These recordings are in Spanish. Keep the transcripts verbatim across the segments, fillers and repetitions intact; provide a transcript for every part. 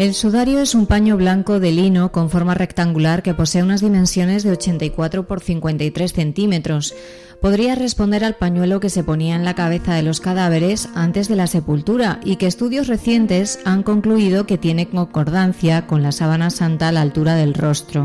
El sudario es un paño blanco de lino con forma rectangular que posee unas dimensiones de ochenta y cuatro por cincuenta y tres centímetros. Podría responder al pañuelo que se ponía en la cabeza de los cadáveres antes de la sepultura y que estudios recientes han concluido que tiene concordancia con la sábana santa a la altura del rostro.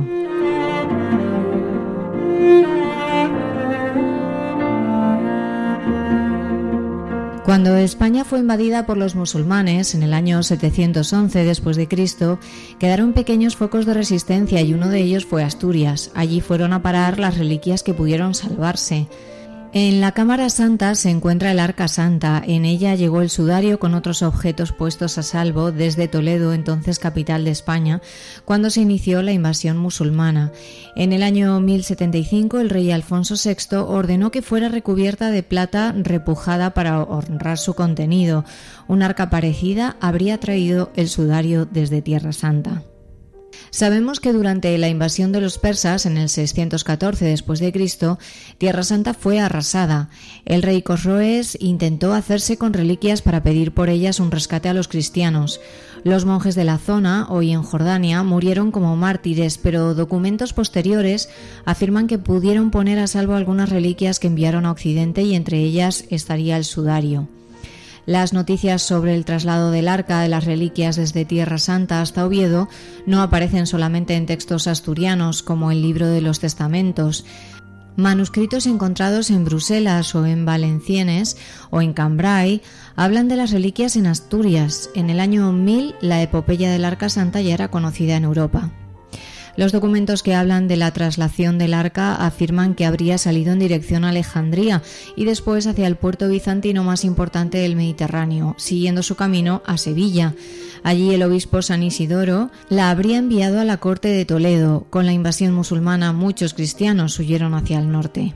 Cuando España fue invadida por los musulmanes en el año setecientos once después de Cristo, quedaron pequeños focos de resistencia y uno de ellos fue Asturias. Allí fueron a parar las reliquias que pudieron salvarse. En la Cámara Santa se encuentra el Arca Santa. En ella llegó el sudario con otros objetos puestos a salvo desde Toledo, entonces capital de España, cuando se inició la invasión musulmana. En el año mil setenta y cinco el rey Alfonso sexto ordenó que fuera recubierta de plata repujada para honrar su contenido. Un arca parecida habría traído el sudario desde Tierra Santa. Sabemos que durante la invasión de los persas en el seiscientos catorce después de Cristo, Tierra Santa fue arrasada. El rey Cosroes intentó hacerse con reliquias para pedir por ellas un rescate a los cristianos. Los monjes de la zona, hoy en Jordania, murieron como mártires, pero documentos posteriores afirman que pudieron poner a salvo algunas reliquias que enviaron a Occidente y entre ellas estaría el sudario. Las noticias sobre el traslado del arca de las reliquias desde Tierra Santa hasta Oviedo no aparecen solamente en textos asturianos como el Libro de los Testamentos. Manuscritos encontrados en Bruselas o en Valenciennes o en Cambrai hablan de las reliquias en Asturias. En el año mil la epopeya del Arca Santa ya era conocida en Europa. Los documentos que hablan de la traslación del arca afirman que habría salido en dirección a Alejandría y después hacia el puerto bizantino más importante del Mediterráneo, siguiendo su camino a Sevilla. Allí el obispo San Isidoro la habría enviado a la corte de Toledo. Con la invasión musulmana muchos cristianos huyeron hacia el norte.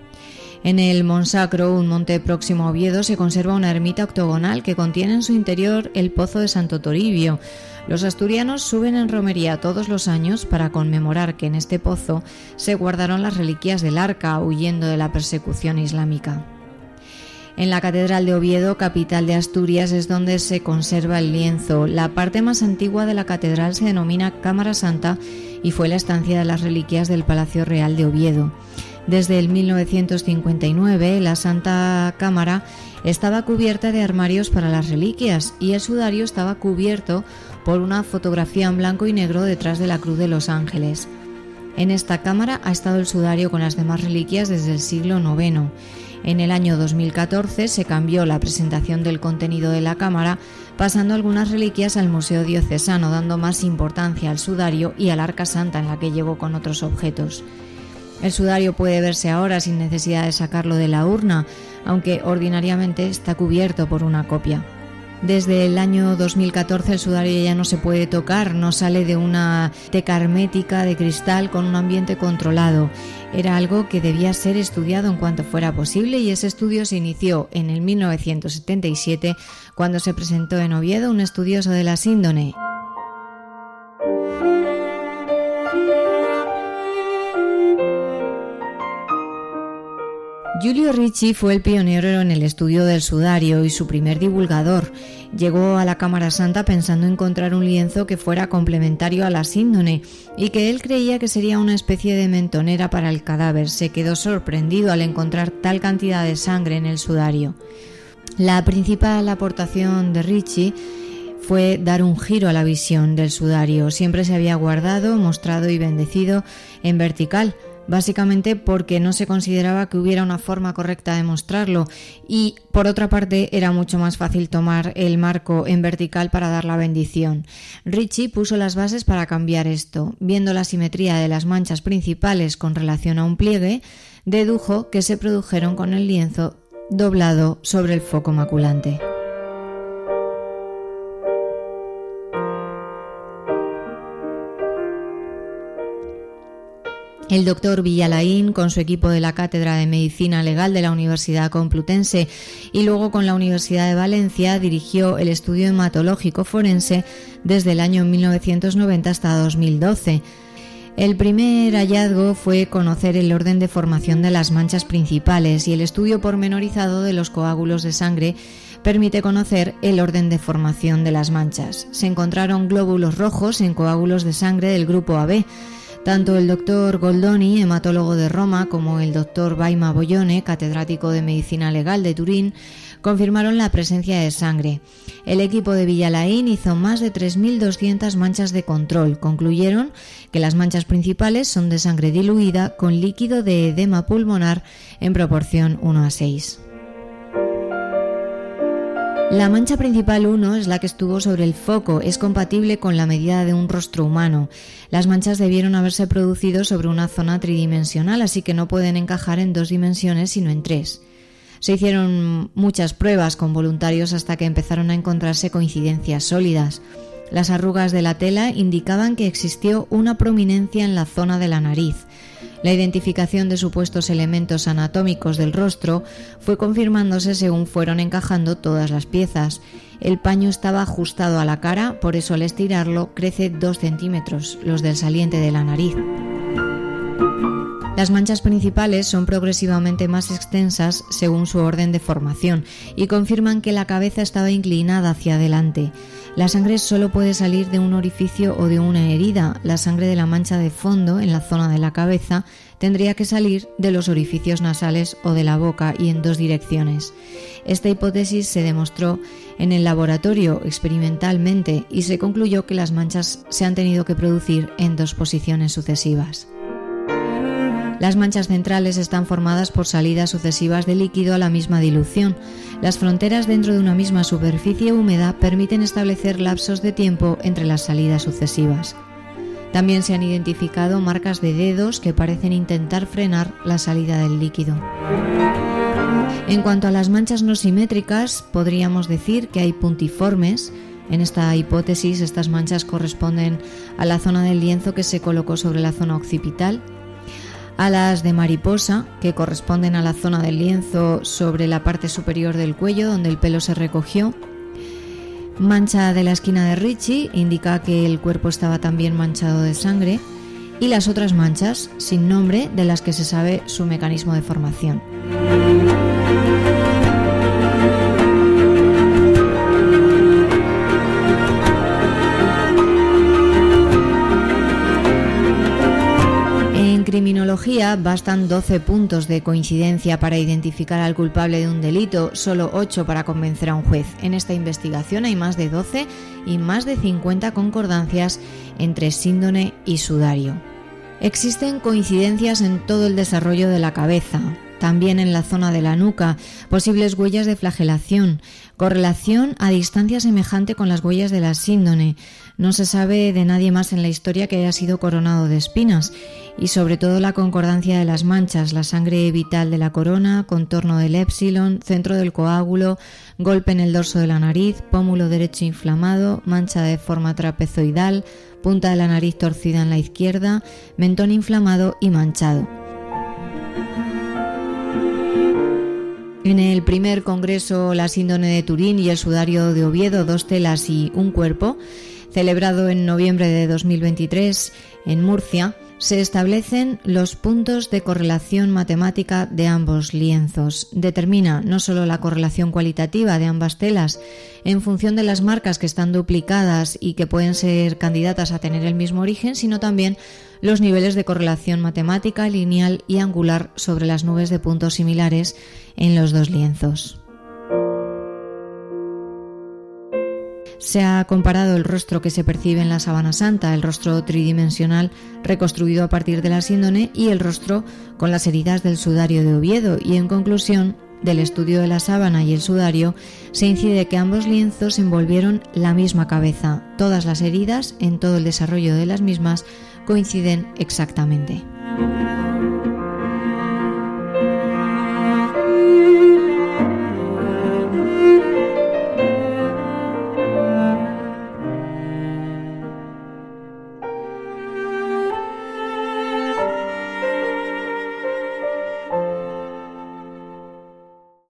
En el Monsacro, un monte próximo a Oviedo, se conserva una ermita octogonal que contiene en su interior el pozo de Santo Toribio. Los asturianos suben en romería todos los años para conmemorar que en este pozo se guardaron las reliquias del arca, huyendo de la persecución islámica. En la Catedral de Oviedo, capital de Asturias, es donde se conserva el lienzo. La parte más antigua de la catedral se denomina Cámara Santa y fue la estancia de las reliquias del Palacio Real de Oviedo. Desde el mil novecientos cincuenta y nueve, la Santa Cámara estaba cubierta de armarios para las reliquias y el sudario estaba cubierto por una fotografía en blanco y negro detrás de la Cruz de los Ángeles. En esta cámara ha estado el sudario con las demás reliquias desde el siglo noveno. En el año dos mil catorce se cambió la presentación del contenido de la cámara, pasando algunas reliquias al Museo Diocesano, dando más importancia al sudario y al Arca Santa en la que llegó con otros objetos. El sudario puede verse ahora sin necesidad de sacarlo de la urna, aunque ordinariamente está cubierto por una copia. Desde el año dos mil catorce el sudario ya no se puede tocar, no sale de una teca hermética de cristal con un ambiente controlado. Era algo que debía ser estudiado en cuanto fuera posible y ese estudio se inició en el mil novecientos setenta y siete cuando se presentó en Oviedo un estudioso de la síndone. Giulio Ricci fue el pionero en el estudio del sudario y su primer divulgador. Llegó a la Cámara Santa pensando encontrar un lienzo que fuera complementario a la síndone y que él creía que sería una especie de mentonera para el cadáver. Se quedó sorprendido al encontrar tal cantidad de sangre en el sudario. La principal aportación de Ricci fue dar un giro a la visión del sudario. Siempre se había guardado, mostrado y bendecido en vertical, básicamente porque no se consideraba que hubiera una forma correcta de mostrarlo y, por otra parte, era mucho más fácil tomar el marco en vertical para dar la bendición. Ricci puso las bases para cambiar esto. Viendo la simetría de las manchas principales con relación a un pliegue, dedujo que se produjeron con el lienzo doblado sobre el foco maculante. El doctor Villalain, con su equipo de la Cátedra de Medicina Legal de la Universidad Complutense y luego con la Universidad de Valencia, dirigió el estudio hematológico forense desde el año mil novecientos noventa hasta dos mil doce. El primer hallazgo fue conocer el orden de formación de las manchas principales y el estudio pormenorizado de los coágulos de sangre permite conocer el orden de formación de las manchas. Se encontraron glóbulos rojos en coágulos de sangre del grupo A B. Tanto el doctor Goldoni, hematólogo de Roma, como el doctor Baima Bollone, catedrático de Medicina Legal de Turín, confirmaron la presencia de sangre. El equipo de Villalain hizo más de tres mil doscientas manchas de control. Concluyeron que las manchas principales son de sangre diluida con líquido de edema pulmonar en proporción uno a seis. La mancha principal uno es la que estuvo sobre el foco, es compatible con la medida de un rostro humano. Las manchas debieron haberse producido sobre una zona tridimensional, así que no pueden encajar en dos dimensiones sino en tres. Se hicieron muchas pruebas con voluntarios hasta que empezaron a encontrarse coincidencias sólidas. Las arrugas de la tela indicaban que existió una prominencia en la zona de la nariz. La identificación de supuestos elementos anatómicos del rostro fue confirmándose según fueron encajando todas las piezas. El paño estaba ajustado a la cara, por eso al estirarlo crece dos centímetros, los del saliente de la nariz. Las manchas principales son progresivamente más extensas según su orden de formación y confirman que la cabeza estaba inclinada hacia adelante. La sangre solo puede salir de un orificio o de una herida. La sangre de la mancha de fondo en la zona de la cabeza tendría que salir de los orificios nasales o de la boca y en dos direcciones. Esta hipótesis se demostró en el laboratorio experimentalmente y se concluyó que las manchas se han tenido que producir en dos posiciones sucesivas. Las manchas centrales están formadas por salidas sucesivas de líquido a la misma dilución. Las fronteras dentro de una misma superficie húmeda permiten establecer lapsos de tiempo entre las salidas sucesivas. También se han identificado marcas de dedos que parecen intentar frenar la salida del líquido. En cuanto a las manchas no simétricas, podríamos decir que hay puntiformes. En esta hipótesis, estas manchas corresponden a la zona del lienzo que se colocó sobre la zona occipital, a las de mariposa, que corresponden a la zona del lienzo sobre la parte superior del cuello, donde el pelo se recogió. Mancha de la esquina de Ricci indica que el cuerpo estaba también manchado de sangre. Y las otras manchas, sin nombre, de las que se sabe su mecanismo de formación. En criminología bastan doce puntos de coincidencia para identificar al culpable de un delito, solo ocho para convencer a un juez. En esta investigación hay más de doce y más de cincuenta concordancias entre síndone y sudario. Existen coincidencias en todo el desarrollo de la cabeza, también en la zona de la nuca, posibles huellas de flagelación, correlación a distancia semejante con las huellas de la síndone. No se sabe de nadie más en la historia que haya sido coronado de espinas, y sobre todo la concordancia de las manchas, la sangre vital de la corona, contorno del épsilon, centro del coágulo, golpe en el dorso de la nariz, pómulo derecho inflamado, mancha de forma trapezoidal, punta de la nariz torcida en la izquierda, mentón inflamado y manchado. En el primer congreso La síndone de Turín y el sudario de Oviedo, dos telas y un cuerpo, celebrado en noviembre de dos mil veintitrés en Murcia, se establecen los puntos de correlación matemática de ambos lienzos. Determina no solo la correlación cualitativa de ambas telas en función de las marcas que están duplicadas y que pueden ser candidatas a tener el mismo origen, sino también los niveles de correlación matemática, lineal y angular sobre las nubes de puntos similares en los dos lienzos. Se ha comparado el rostro que se percibe en la sábana santa, el rostro tridimensional reconstruido a partir de la síndone, y el rostro con las heridas del sudario de Oviedo, y en conclusión del estudio de la sábana y el sudario se incide que ambos lienzos envolvieron la misma cabeza. Todas las heridas, en todo el desarrollo de las mismas, coinciden exactamente.